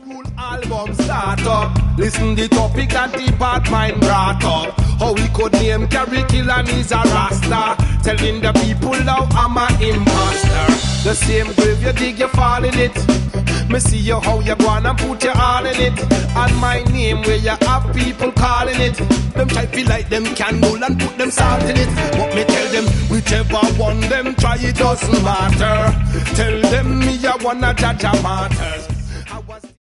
School album start up. Listen the topic that the bad mind brought up. How we could name Gary Kill and he's a Rasta. Telling the people now I'm an imposter. The same grave you dig, you fall in it. Me see you how you go on and put your all in it. And my name where you have people calling it. Them try feel like them can roll and put them salt in it. But me tell them, whichever one them try, it doesn't matter. Tell them me I wanna judge a matters.